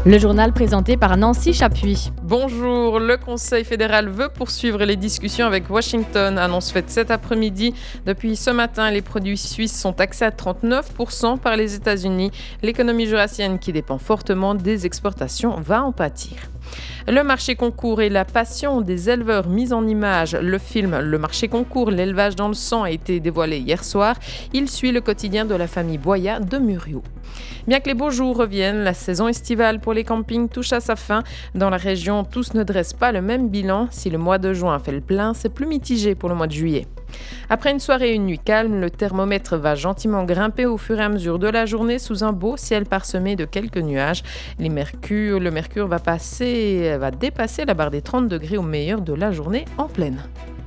Le journal présenté par Nancy Chapuis. Bonjour, le Conseil fédéral veut poursuivre les discussions avec Washington. Annonce faite cet après-midi. Depuis ce matin, les produits suisses sont taxés à 39% par les États-Unis. L'économie jurassienne, qui dépend fortement des exportations, va en pâtir. Le marché concours et la passion des éleveurs mise en image. Le film Le marché concours, l'élevage dans le sang a été dévoilé hier soir. Il suit le quotidien de la famille Boya de Muriot. Bien que les beaux jours reviennent, la saison estivale pour les campings touche à sa fin. Dans la région, tous ne dressent pas le même bilan. Si le mois de juin fait le plein, c'est plus mitigé pour le mois de juillet. Après une soirée et une nuit calme, le thermomètre va gentiment grimper au fur et à mesure de la journée sous un beau ciel parsemé de quelques nuages. Le mercure va dépasser la barre des 30 degrés au meilleur de la journée en pleine.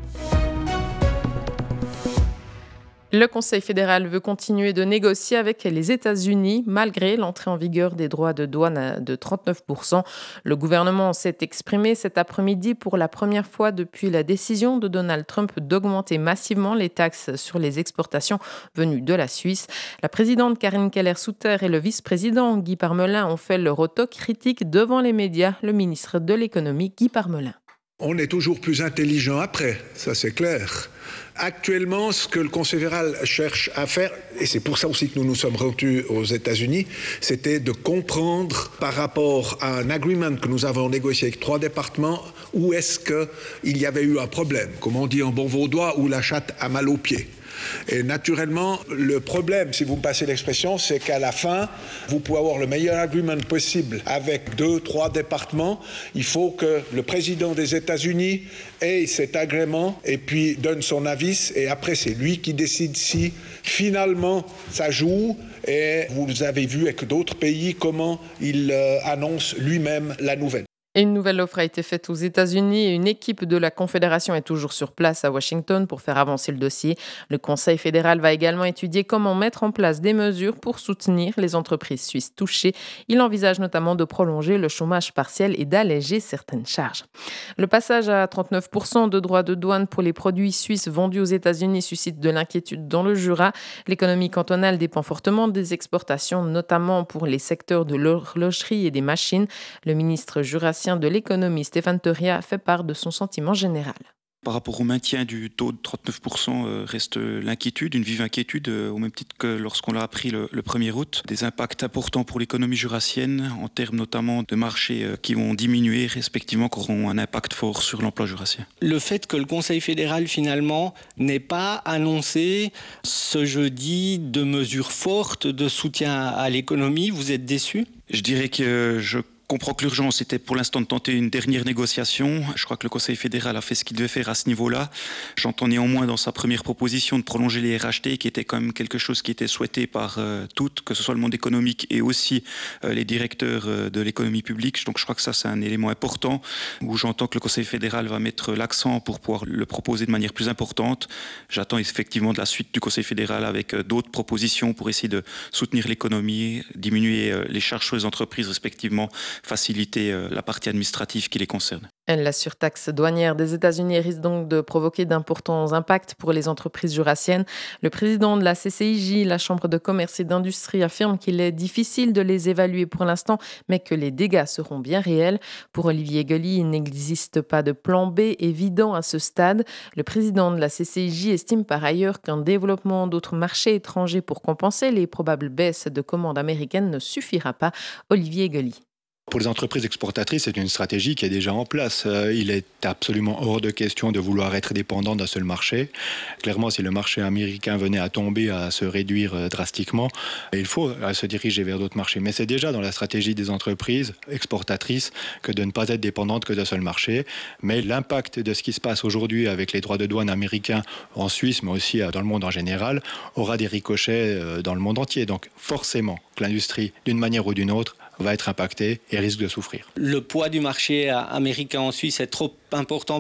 Le Conseil fédéral veut continuer de négocier avec les États-Unis malgré l'entrée en vigueur des droits de douane de 39%. Le gouvernement s'est exprimé cet après-midi pour la première fois depuis la décision de Donald Trump d'augmenter massivement les taxes sur les exportations venues de la Suisse. La présidente Karin Keller-Sutter et le vice-président Guy Parmelin ont fait leur autocritique devant les médias. Le ministre de l'économie, Guy Parmelin. On est toujours plus intelligent après, ça c'est clair. Actuellement, ce que le Conseil fédéral cherche à faire, et c'est pour ça aussi que nous nous sommes rendus aux États-Unis, c'était de comprendre par rapport à un agreement que nous avons négocié avec 3 départements, où est-ce qu'il y avait eu un problème, comme on dit en bon vaudois, où la chatte a mal aux pieds. Et naturellement, le problème, si vous me passez l'expression, c'est qu'à la fin, vous pouvez avoir le meilleur agreement possible avec 2-3 départements. Il faut que le président des États-Unis ait cet agrément et puis donne son avis. Et après, c'est lui qui décide si finalement ça joue. Et vous avez vu avec d'autres pays comment il annonce lui-même la nouvelle. Une nouvelle offre a été faite aux États-Unis et une équipe de la Confédération est toujours sur place à Washington pour faire avancer le dossier. Le Conseil fédéral va également étudier comment mettre en place des mesures pour soutenir les entreprises suisses touchées. Il envisage notamment de prolonger le chômage partiel et d'alléger certaines charges. Le passage à 39% de droits de douane pour les produits suisses vendus aux États-Unis suscite de l'inquiétude dans le Jura. L'économie cantonale dépend fortement des exportations, notamment pour les secteurs de l'horlogerie et des machines. Le ministre jurassien de l'économie, Stéphane Teuria, fait part de son sentiment général. Par rapport au maintien du taux de 39%, reste l'inquiétude, une vive inquiétude, au même titre que lorsqu'on l'a appris le 1er août. Des impacts importants pour l'économie jurassienne, en termes notamment de marchés qui vont diminuer, respectivement, qui auront un impact fort sur l'emploi jurassien. Le fait que le Conseil fédéral, finalement, n'ait pas annoncé ce jeudi de mesures fortes de soutien à l'économie, vous êtes déçu ? Je dirais que je comprends que l'urgence était pour l'instant de tenter une dernière négociation. Je crois que le Conseil fédéral a fait ce qu'il devait faire à ce niveau-là. J'entends néanmoins dans sa première proposition de prolonger les RHT, qui était quand même quelque chose qui était souhaité par toutes, que ce soit le monde économique et aussi les directeurs de l'économie publique. Donc je crois que ça, c'est un élément important où j'entends que le Conseil fédéral va mettre l'accent pour pouvoir le proposer de manière plus importante. J'attends effectivement de la suite du Conseil fédéral avec d'autres propositions pour essayer de soutenir l'économie, diminuer les charges sur les entreprises respectivement, faciliter la partie administrative qui les concerne. La surtaxe douanière des États-Unis risque donc de provoquer d'importants impacts pour les entreprises jurassiennes. Le président de la CCIJ, la Chambre de commerce et d'industrie, affirme qu'il est difficile de les évaluer pour l'instant, mais que les dégâts seront bien réels. Pour Olivier Guely, il n'existe pas de plan B évident à ce stade. Le président de la CCIJ estime par ailleurs qu'un développement d'autres marchés étrangers pour compenser les probables baisses de commandes américaines ne suffira pas. Olivier Guely. Pour les entreprises exportatrices, c'est une stratégie qui est déjà en place. Il est absolument hors de question de vouloir être dépendant d'un seul marché. Clairement, si le marché américain venait à tomber, à se réduire drastiquement, il faut se diriger vers d'autres marchés. Mais c'est déjà dans la stratégie des entreprises exportatrices que de ne pas être dépendante que d'un seul marché. Mais l'impact de ce qui se passe aujourd'hui avec les droits de douane américains en Suisse, mais aussi dans le monde en général, aura des ricochets dans le monde entier. Donc forcément que l'industrie, d'une manière ou d'une autre, va être impacté et risque de souffrir. Le poids du marché américain en Suisse est trop important pour être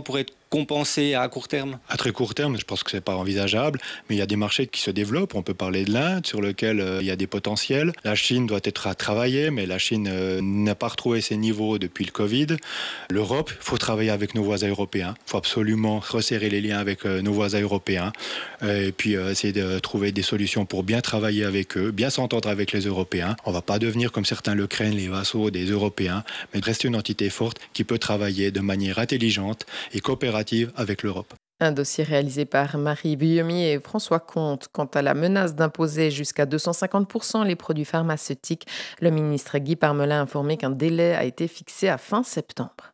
compenser à court terme? À très court terme, je pense que ce n'est pas envisageable, mais il y a des marchés qui se développent. On peut parler de l'Inde, sur lequel il y a des potentiels. La Chine doit être à travailler, mais la Chine n'a pas retrouvé ses niveaux depuis le Covid. L'Europe, il faut travailler avec nos voisins européens. Il faut absolument resserrer les liens avec nos voisins européens et puis essayer de trouver des solutions pour bien travailler avec eux, bien s'entendre avec les Européens. On ne va pas devenir, comme certains le craignent, les vassaux des Européens, mais rester une entité forte qui peut travailler de manière intelligente et coopérative avec l'Europe. Un dossier réalisé par Marie Buyomi et François Comte. Quant à la menace d'imposer jusqu'à 250% les produits pharmaceutiques, le ministre Guy Parmelin a informé qu'un délai a été fixé à fin septembre.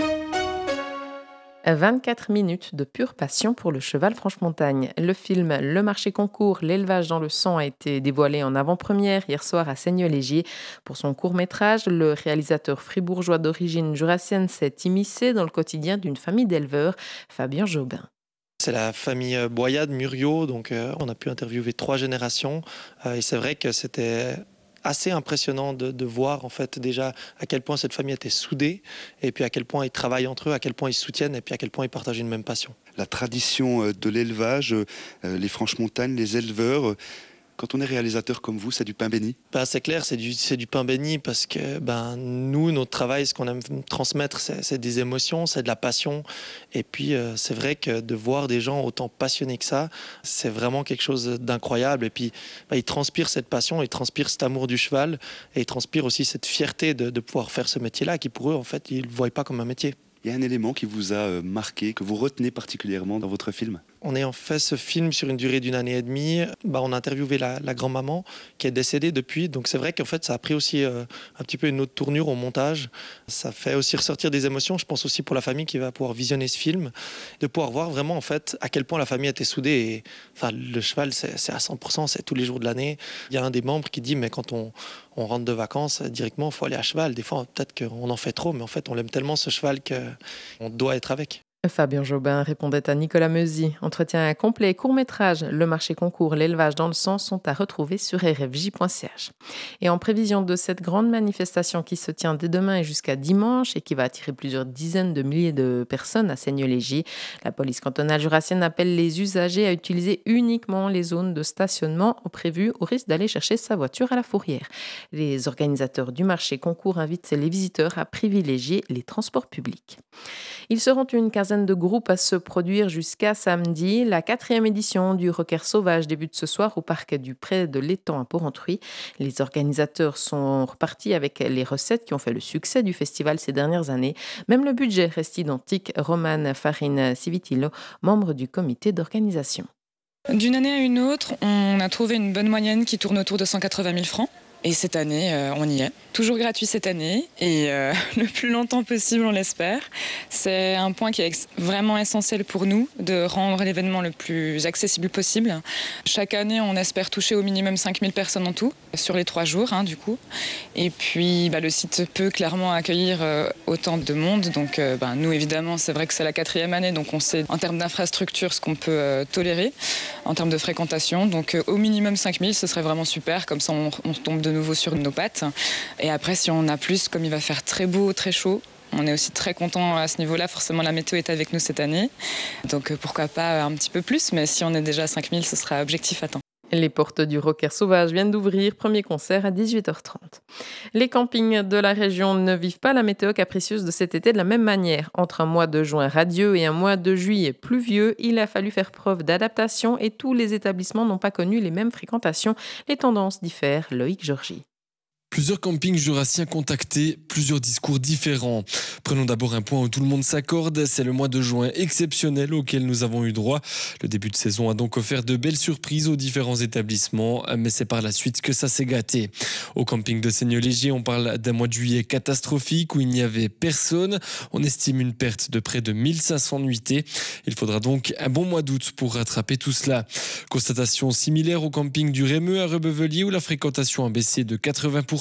24 minutes de pure passion pour le cheval franche-montagne. Le film Le marché concours, l'élevage dans le sang a été dévoilé en avant-première hier soir à Seigneux-Légier. Pour son court-métrage, le réalisateur fribourgeois d'origine jurassienne s'est immiscé dans le quotidien d'une famille d'éleveurs, Fabien Jobin. C'est la famille Boyade, Muriot, donc on a pu interviewer 3 générations et c'est vrai que c'était assez impressionnant de voir en fait déjà à quel point cette famille était soudée et puis à quel point ils travaillent entre eux, à quel point ils se soutiennent et puis à quel point ils partagent une même passion. La tradition de l'élevage, les Franches-Montagnes, les éleveurs, quand on est réalisateur comme vous, c'est du pain béni? C'est clair, c'est du pain béni parce que nous, notre travail, ce qu'on aime transmettre, c'est des émotions, c'est de la passion. Et puis, c'est vrai que de voir des gens autant passionnés que ça, c'est vraiment quelque chose d'incroyable. Et puis, ils transpirent cette passion, ils transpirent cet amour du cheval et ils transpirent aussi cette fierté de pouvoir faire ce métier-là qui, pour eux, en fait, ils ne le voient pas comme un métier. Il y a un élément qui vous a marqué, que vous retenez particulièrement dans votre film? On ayant fait ce film sur une durée d'1 année et demie, on a interviewé la grand-maman qui est décédée depuis. Donc c'est vrai qu'en fait ça a pris aussi un petit peu une autre tournure au montage. Ça fait aussi ressortir des émotions, je pense aussi pour la famille qui va pouvoir visionner ce film, de pouvoir voir vraiment en fait à quel point la famille était soudée. Et, le cheval c'est à 100%, c'est tous les jours de l'année. Il y a un des membres qui dit mais quand on rentre de vacances directement il faut aller à cheval. Des fois peut-être qu'on en fait trop, mais en fait on l'aime tellement ce cheval qu'on doit être avec. Fabien Jobin répondait à Nicolas Meuzy. Entretien complet et court-métrage, le marché concours, l'élevage dans le sang sont à retrouver sur rfj.ch. Et en prévision de cette grande manifestation qui se tient dès demain et jusqu'à dimanche et qui va attirer plusieurs dizaines de milliers de personnes à Seigneux-Légier, la police cantonale jurassienne appelle les usagers à utiliser uniquement les zones de stationnement prévues au risque d'aller chercher sa voiture à la fourrière. Les organisateurs du marché concours invitent les visiteurs à privilégier les transports publics. Ils seront une quinzaine de groupes à se produire jusqu'à samedi. La 4e édition du Rocker Sauvage débute ce soir au parc du Pré de l'Étang à Porrentruy. Les organisateurs sont repartis avec les recettes qui ont fait le succès du festival ces dernières années. Même le budget reste identique. Romane Farine Civitilo, membre du comité d'organisation. D'une année à une autre, on a trouvé une bonne moyenne qui tourne autour de 180 000 francs. Et cette année, on y est. Toujours gratuit cette année et le plus longtemps possible, on l'espère. C'est un point qui est vraiment essentiel pour nous, de rendre l'événement le plus accessible possible. Chaque année, on espère toucher au minimum 5 000 personnes en tout, sur les 3 jours, du coup. Et puis, le site peut clairement accueillir autant de monde. Donc, nous, évidemment, c'est vrai que c'est la 4e année, donc on sait en termes d'infrastructure ce qu'on peut tolérer, en termes de fréquentation. Donc, au minimum 5 000, ce serait vraiment super. Comme ça, on tombe de nouveau sur nos pattes. Et après, si on a plus, comme il va faire très beau, très chaud, on est aussi très content à ce niveau-là. Forcément, la météo est avec nous cette année. Donc, pourquoi pas un petit peu plus. Mais si on est déjà à 5 000, ce sera objectif atteint. Les portes du Rocker Sauvage viennent d'ouvrir. Premier concert à 18h30. Les campings de la région ne vivent pas la météo capricieuse de cet été de la même manière. Entre un mois de juin radieux et un mois de juillet pluvieux, il a fallu faire preuve d'adaptation et tous les établissements n'ont pas connu les mêmes fréquentations. Les tendances diffèrent. Loïc Georgie. Plusieurs campings jurassiens contactés, plusieurs discours différents. Prenons d'abord un point où tout le monde s'accorde, c'est le mois de juin exceptionnel auquel nous avons eu droit. Le début de saison a donc offert de belles surprises aux différents établissements, mais c'est par la suite que ça s'est gâté. Au camping de Seigneux-Légier, on parle d'un mois de juillet catastrophique où il n'y avait personne. On estime une perte de près de 1500 nuitées. Il faudra donc un bon mois d'août pour rattraper tout cela. Constatation similaire au camping du Rémeux à Rebevelier où la fréquentation a baissé de 80%.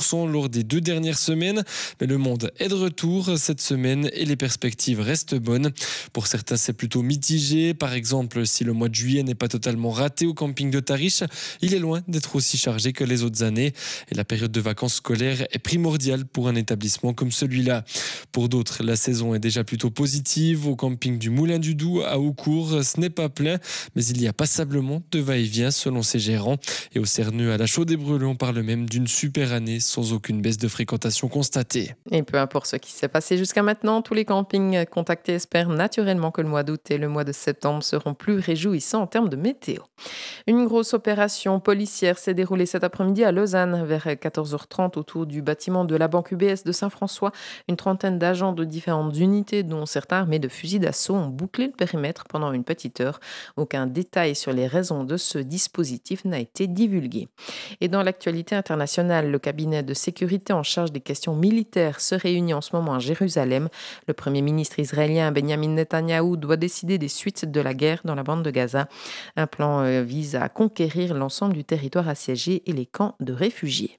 30% lors des 2 dernières semaines. Mais le monde est de retour cette semaine et les perspectives restent bonnes. Pour certains, c'est plutôt mitigé. Par exemple, si le mois de juillet n'est pas totalement raté au camping de Tariche, il est loin d'être aussi chargé que les autres années. Et la période de vacances scolaires est primordiale pour un établissement comme celui-là. Pour d'autres, la saison est déjà plutôt positive. Au camping du Moulin du Doubs à Haucourt, ce n'est pas plein, mais il y a passablement de va-et-vient selon ses gérants. Et au Cerneux, à la Chaux-des-Breleux, on parle même d'une super année sans aucune baisse de fréquentation constatée. Et peu importe ce qui s'est passé jusqu'à maintenant, tous les campings contactés espèrent naturellement que le mois d'août et le mois de septembre seront plus réjouissants en termes de météo. Une grosse opération policière s'est déroulée cet après-midi à Lausanne vers 14h30 autour du bâtiment de la Banque UBS de Saint-François. Une trentaine d'agents de différentes unités, dont certains armés de fusils d'assaut, ont bouclé le périmètre pendant une petite heure. Aucun détail sur les raisons de ce dispositif n'a été divulgué. Et dans l'actualité internationale, le cabinet de sécurité en charge des questions militaires se réunit en ce moment à Jérusalem. Le premier ministre israélien Benjamin Netanyahou doit décider des suites de la guerre dans la bande de Gaza. Un plan vise à conquérir l'ensemble du territoire assiégé et les camps de réfugiés.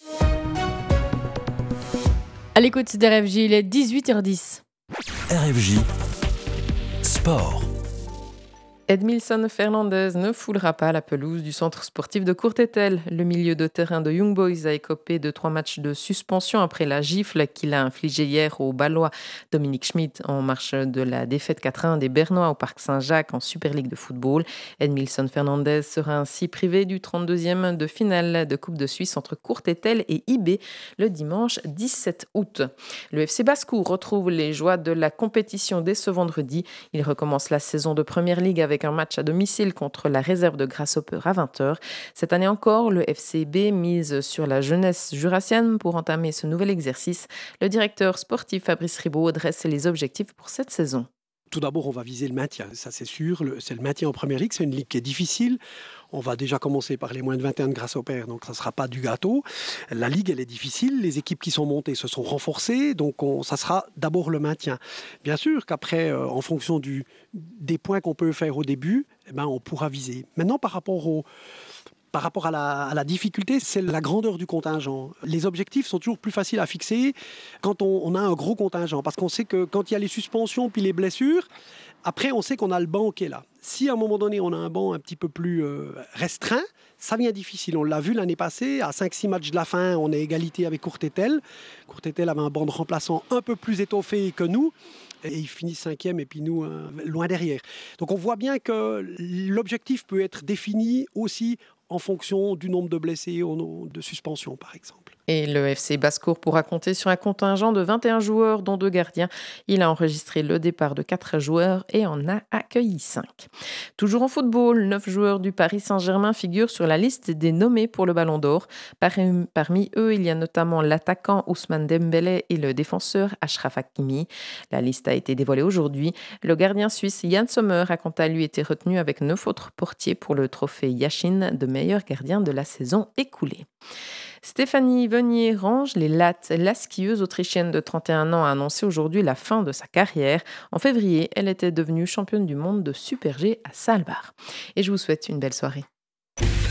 À l'écoute d'RFJ, il est 18h10. RFJ Sport. Edmilson Fernandez ne foulera pas la pelouse du centre sportif de Courtételle. Le milieu de terrain de Young Boys a écopé de 3 matchs de suspension après la gifle qu'il a infligée hier au Balois Dominique Schmidt en marche de la défaite 4-1 des Bernois au Parc Saint-Jacques en Super League de football. Edmilson Fernandez sera ainsi privé du 32e de finale de Coupe de Suisse entre Courtételle et IB le dimanche 17 août. Le FC Basse-Cour retrouve les joies de la compétition dès ce vendredi. Il recommence la saison de Première Ligue avec un match à domicile contre la réserve de Grasshopper à 20h. Cette année encore, le FCB mise sur la jeunesse jurassienne pour entamer ce nouvel exercice. Le directeur sportif Fabrice Ribaud dresse les objectifs pour cette saison. Tout d'abord, on va viser le maintien, ça c'est sûr. C'est le maintien en Première Ligue, c'est une ligue qui est difficile. On va déjà commencer par les moins de 21 de Grasshopper, donc ça ne sera pas du gâteau. La ligue, elle est difficile, les équipes qui sont montées se sont renforcées, donc ça sera d'abord le maintien. Bien sûr qu'après, en fonction des points qu'on peut faire au début, on pourra viser. Maintenant, par rapport à la difficulté, c'est la grandeur du contingent. Les objectifs sont toujours plus faciles à fixer quand on a un gros contingent. Parce qu'on sait que quand il y a les suspensions puis les blessures, après on sait qu'on a le banc qui est là. Si à un moment donné on a un banc un petit peu plus restreint, ça devient difficile. On l'a vu l'année passée, à 5-6 matchs de la fin, on est égalité avec Courtételle. Courtételle avait un banc de remplaçants un peu plus étoffé que nous. Et ils finissent 5e et puis nous, loin derrière. Donc on voit bien que l'objectif peut être défini aussi en fonction du nombre de blessés ou de suspensions, par exemple. Et le FC Basse-Cour pourra compter sur un contingent de 21 joueurs, dont 2 gardiens. Il a enregistré le départ de 4 joueurs et en a accueilli 5. Toujours en football, 9 joueurs du Paris Saint-Germain figurent sur la liste des nommés pour le Ballon d'Or. Parmi eux, il y a notamment l'attaquant Ousmane Dembélé et le défenseur Achraf Hakimi. La liste a été dévoilée aujourd'hui. Le gardien suisse Yann Sommer a quant à lui été retenu avec 9 autres portiers pour le trophée Yashin de meilleur gardien de la saison écoulée. Stéphanie Venier-Range, les lattes, la skieuse autrichienne de 31 ans, a annoncé aujourd'hui la fin de sa carrière. En février, elle était devenue championne du monde de Super G à Saalbach. Et je vous souhaite une belle soirée.